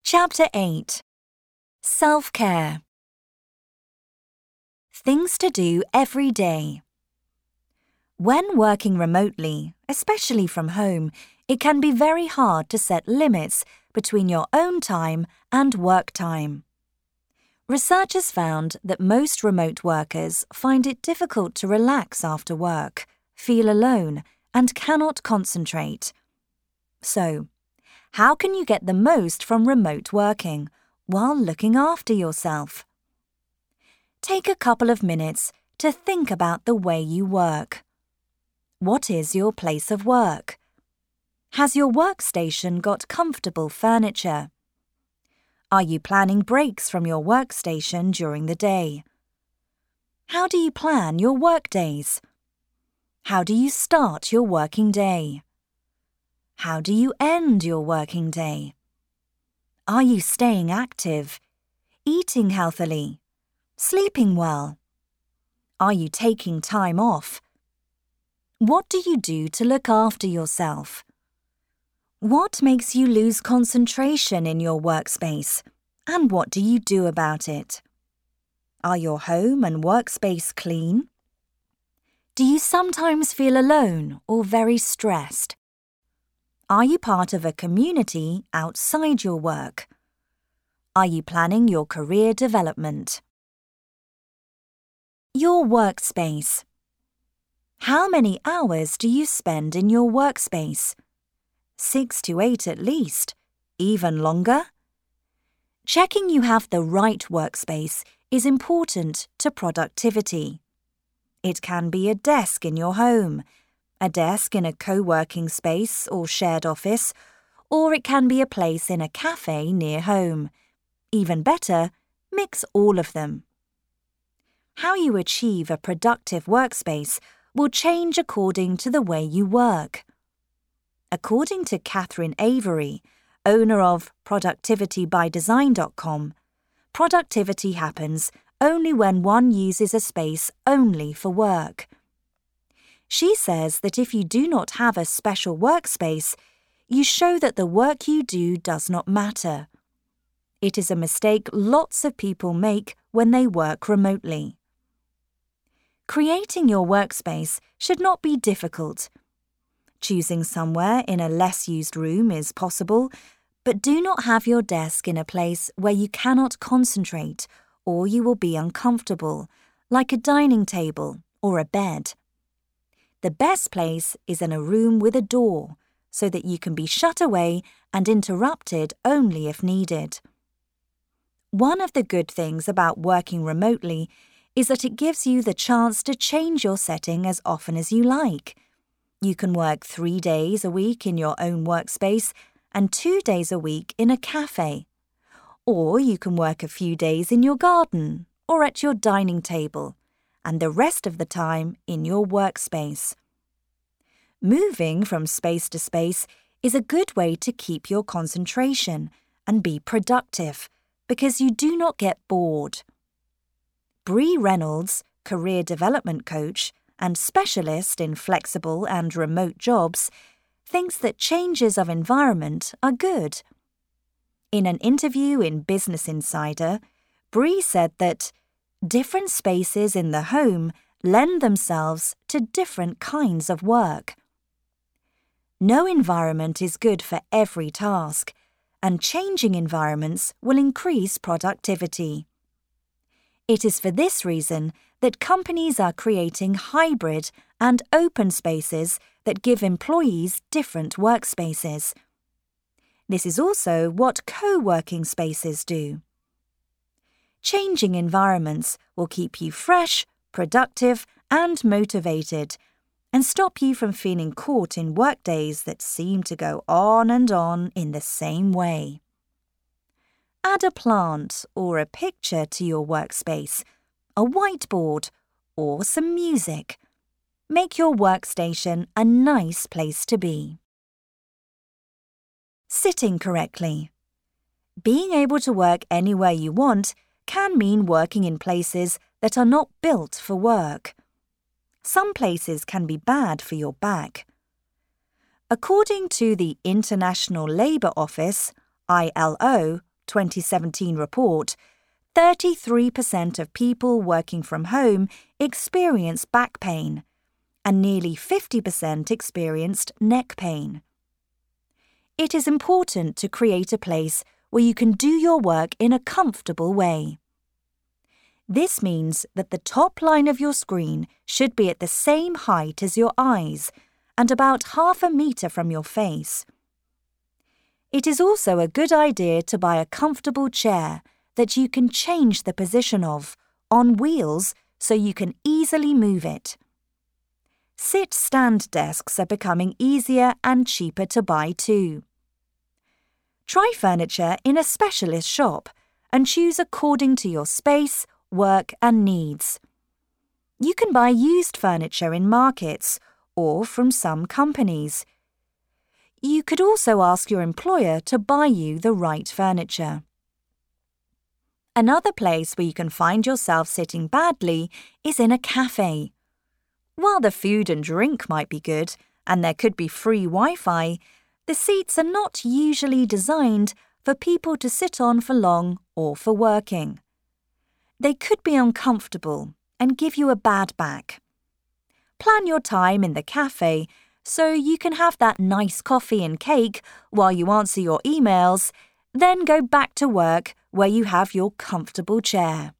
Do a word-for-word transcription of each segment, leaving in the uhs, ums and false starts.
Chapter eight. Self-Care. Things to do every day. When working remotely, especially from home, it can be very hard to set limits between your own time and work time. Researchers found that most remote workers find it difficult to relax after work, feel alone, and cannot concentrate. So, how can you get the most from remote working while looking after yourself? Take a couple of minutes to think about the way you work. What is your place of work? Has your workstation got comfortable furniture? Are you planning breaks from your workstation during the day? How do you plan your work days? How do you start your working day? How do you end your working day? Are you staying active, eating healthily, sleeping well? Are you taking time off? What do you do to look after yourself? What makes you lose concentration in your workspace, and what do you do about it? Are your home and workspace clean? Do you sometimes feel alone or very stressed? Are you part of a community outside your work? Are you planning your career development? Your workspace. How many hours do you spend in your workspace? Six to eight at least, even longer? Checking you have the right workspace is important to productivity. It can be a desk in your home, a desk in a co-working space or shared office, or it can be a place in a cafe near home. Even better, mix all of them. How you achieve a productive workspace will change according to the way you work. According to Catherine Avery, owner of productivity by design dot com, productivity happens only when one uses a space only for work. She says that if you do not have a special workspace, you show that the work you do does not matter. It is a mistake lots of people make when they work remotely. Creating your workspace should not be difficult. Choosing somewhere in a less used room is possible, but do not have your desk in a place where you cannot concentrate or you will be uncomfortable, like a dining table or a bed. The best place is in a room with a door, so that you can be shut away and interrupted only if needed. One of the good things about working remotely is that it gives you the chance to change your setting as often as you like. You can work three days a week in your own workspace and two days a week in a cafe. Or you can work a few days in your garden or at your dining table, and the rest of the time in your workspace. Moving from space to space is a good way to keep your concentration and be productive because you do not get bored. Bree Reynolds, career development coach and specialist in flexible and remote jobs, thinks that changes of environment are good. In an interview in Business Insider, Bree said that different spaces in the home lend themselves to different kinds of work. No environment is good for every task, and changing environments will increase productivity. It is for this reason that companies are creating hybrid and open spaces that give employees different workspaces. This is also what co-working spaces do. Changing environments will keep you fresh, productive, and motivated, and stop you from feeling caught in workdays that seem to go on and on in the same way. Add a plant or a picture to your workspace, a whiteboard, or some music. Make your workstation a nice place to be. Sitting correctly. Being able to work anywhere you want can mean working in places that are not built for work. Some places can be bad for your back. According to the International Labour Office, I L O, twenty seventeen report, thirty-three percent of people working from home experienced back pain, and nearly fifty percent experienced neck pain. It is important to create a place where you can do your work in a comfortable way. This means that the top line of your screen should be at the same height as your eyes and about half a metre from your face. It is also a good idea to buy a comfortable chair that you can change the position of, on wheels, so you can easily move it. Sit-stand desks are becoming easier and cheaper to buy too. Try furniture in a specialist shop and choose according to your space, work and needs. You can buy used furniture in markets or from some companies. You could also ask your employer to buy you the right furniture. Another place where you can find yourself sitting badly is in a cafe. While the food and drink might be good and there could be free Wi-Fi, the seats are not usually designed for people to sit on for long or for working. They could be uncomfortable and give you a bad back. Plan your time in the cafe so you can have that nice coffee and cake while you answer your emails, then go back to work where you have your comfortable chair.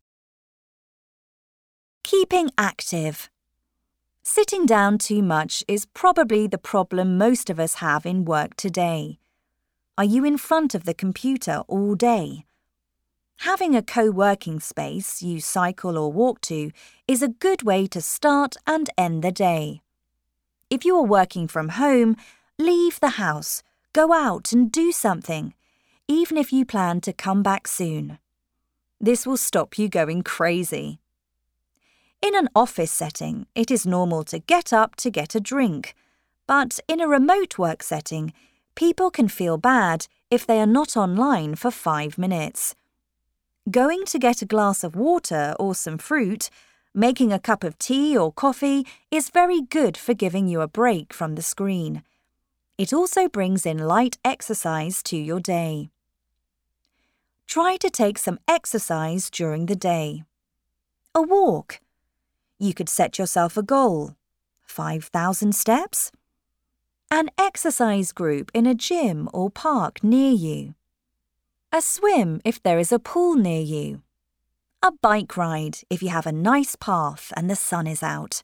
Keeping active. Sitting down too much is probably the problem most of us have in work today. Are you in front of the computer all day? Having a co-working space you cycle or walk to is a good way to start and end the day. If you are working from home, leave the house, go out and do something, even if you plan to come back soon. This will stop you going crazy. In an office setting, it is normal to get up to get a drink, but in a remote work setting, people can feel bad if they are not online for five minutes. Going to get a glass of water or some fruit, making a cup of tea or coffee is very good for giving you a break from the screen. It also brings in light exercise to your day. Try to take some exercise during the day. A walk. You could set yourself a goal. five thousand steps? An exercise group in a gym or park near you. A swim if there is a pool near you. A bike ride if you have a nice path and the sun is out.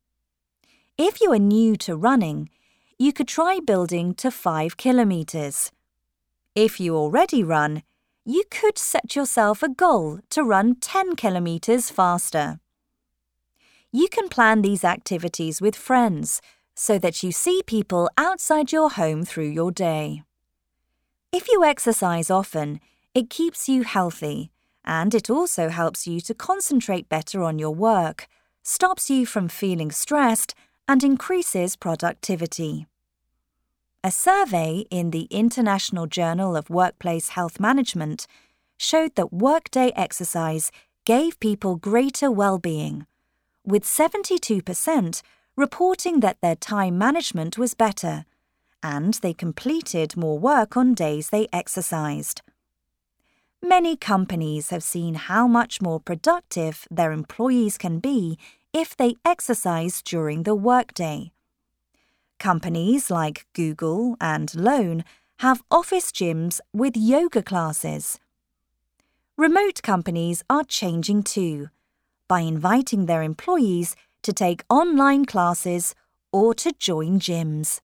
If you are new to running, you could try building to five kilometres. If you already run, you could set yourself a goal to run ten kilometres faster. You can plan these activities with friends so that you see people outside your home through your day. If you exercise often, it keeps you healthy, and it also helps you to concentrate better on your work, stops you from feeling stressed, and increases productivity. A survey in the International Journal of Workplace Health Management showed that workday exercise gave people greater well-being, with seventy-two percent reporting that their time management was better, and they completed more work on days they exercised. Many companies have seen how much more productive their employees can be if they exercise during the workday. Companies like Google and Loan have office gyms with yoga classes. Remote companies are changing too, by inviting their employees to take online classes or to join gyms.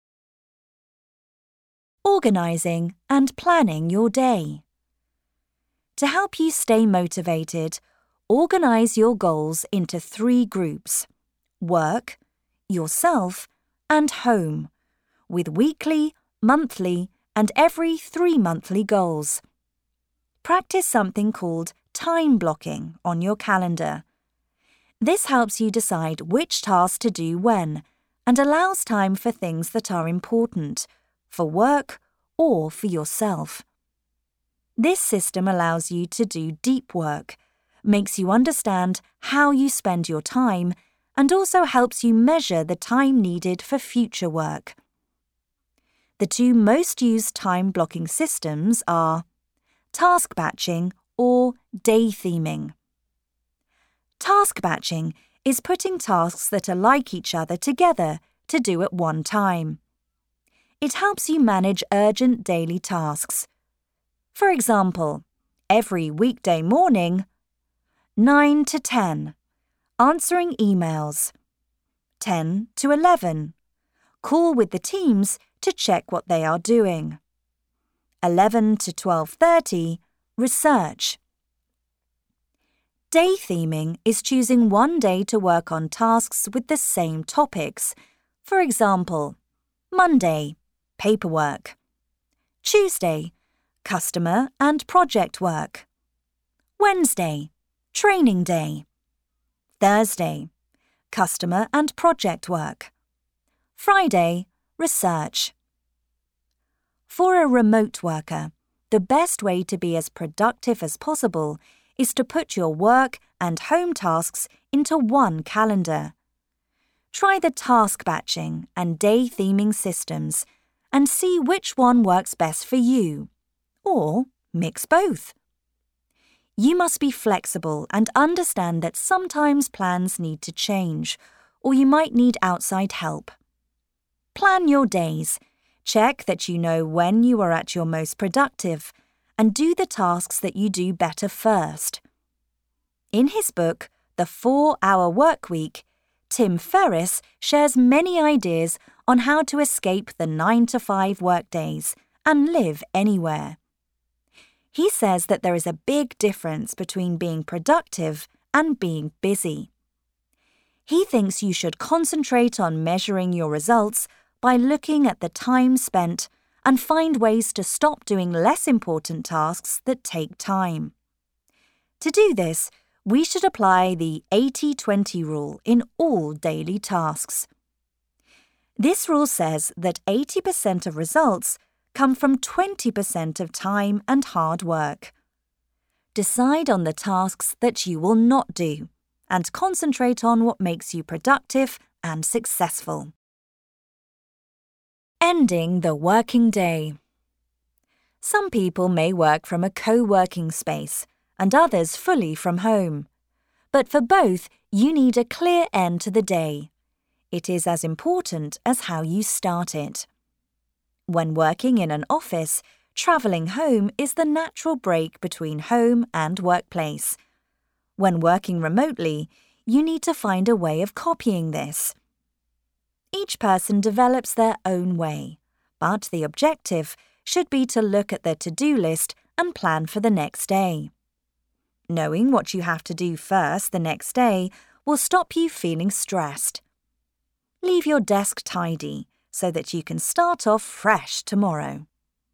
Organising and planning your day. To help you stay motivated, organise your goals into three groups: work, yourself, and home, with weekly, monthly, and every three monthly goals. Practice something called time blocking on your calendar. This helps you decide which tasks to do when and allows time for things that are important, for work or for yourself. This system allows you to do deep work, makes you understand how you spend your time, and also helps you measure the time needed for future work. The two most used time blocking systems are task batching, or day theming. Task batching is putting tasks that are like each other together to do at one time. It helps you manage urgent daily tasks. For example, every weekday morning, nine to ten, answering emails. ten to eleven, call with the teams to check what they are doing. eleven to twelve thirty, research. Day theming is choosing one day to work on tasks with the same topics. For example, Monday, paperwork. Tuesday, customer and project work. Wednesday, training day. Thursday, customer and project work. Friday, research. For a remote worker, the best way to be as productive as possible is to put your work and home tasks into one calendar. Try the task batching and day theming systems and see which one works best for you, or mix both. You must be flexible and understand that sometimes plans need to change, or you might need outside help. Plan your days, check that you know when you are at your most productive, and do the tasks that you do better first. In his book, The Four-Hour Workweek, Tim Ferriss shares many ideas on how to escape the nine to five workdays and live anywhere. He says that there is a big difference between being productive and being busy. He thinks you should concentrate on measuring your results by looking at the time spent and find ways to stop doing less important tasks that take time. To do this, we should apply the eighty twenty rule in all daily tasks. This rule says that eighty percent of results come from twenty percent of time and hard work. Decide on the tasks that you will not do and concentrate on what makes you productive and successful. Ending the working day. Some people may work from a co-working space and others fully from home. But for both, you need a clear end to the day. It is as important as how you start it. When working in an office, travelling home is the natural break between home and workplace. When working remotely, you need to find a way of copying this. Each person develops their own way, but the objective should be to look at their to-do list and plan for the next day. Knowing what you have to do first the next day will stop you feeling stressed. Leave your desk tidy so that you can start off fresh tomorrow.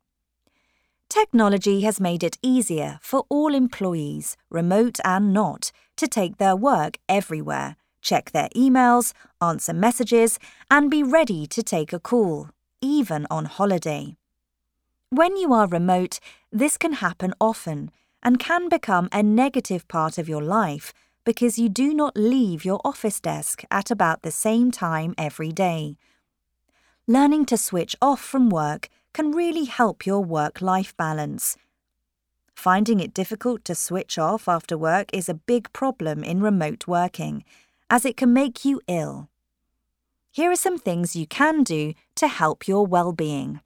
Technology has made it easier for all employees, remote and not, to take their work everywhere, check their emails, answer messages, and be ready to take a call, even on holiday. When you are remote, this can happen often and can become a negative part of your life because you do not leave your office desk at about the same time every day. Learning to switch off from work can really help your work-life balance. Finding it difficult to switch off after work is a big problem in remote working, as it can make you ill. Here are some things you can do to help your well-being.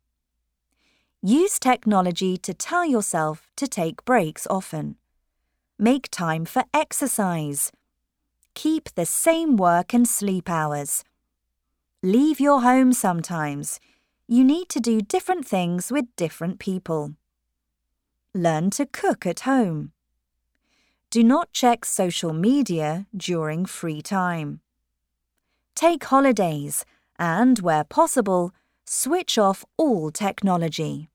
Use technology to tell yourself to take breaks often. Make time for exercise. Keep the same work and sleep hours. Leave your home sometimes. You need to do different things with different people. Learn to cook at home. Do not check social media during free time. Take holidays and, where possible, switch off all technology.